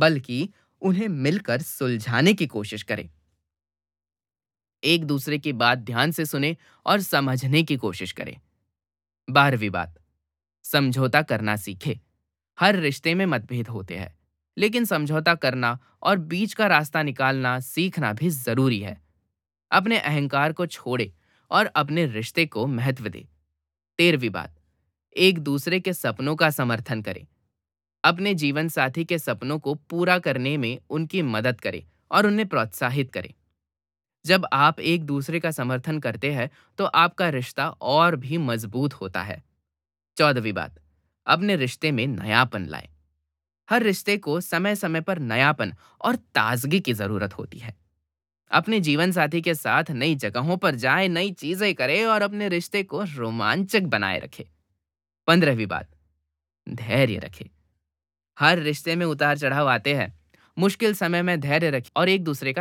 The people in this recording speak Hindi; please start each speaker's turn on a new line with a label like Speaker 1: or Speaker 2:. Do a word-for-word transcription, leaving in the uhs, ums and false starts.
Speaker 1: बल्कि उन्हें मिलकर सुलझाने की कोशिश करें। एक दूसरे की बात ध्यान से सुने और समझने की कोशिश करें। बारहवीं बात, समझौता करना सीखें। हर रिश्ते में मतभेद होते हैं, लेकिन समझौता करना और बीच का रास्ता निकालना सीखना भी जरूरी है। अपने अहंकार को छोड़े और अपने रिश्ते को महत्व दे। तेरहवीं बात, एक दूसरे के सपनों का समर्थन करें। अपने जीवन साथी के सपनों को पूरा करने में उनकी मदद करें और उन्हें प्रोत्साहित करें। जब आप एक दूसरे का समर्थन करते हैं तो आपका रिश्ता और भी मजबूत होता है। चौदहवीं बात, अपने रिश्ते में नयापन लाएं। हर रिश्ते को समय समय पर नयापन और ताजगी की जरूरत होती है। अपने जीवन साथी के साथ नई जगहों पर जाएं, नई चीजें करें और अपने रिश्ते को रोमांचक बनाए रखें। पंद्रहवीं बात, धैर्य रखें। हर रिश्ते में उतार चढ़ाव आते हैं। मुश्किल समय में धैर्य रखें और एक दूसरे का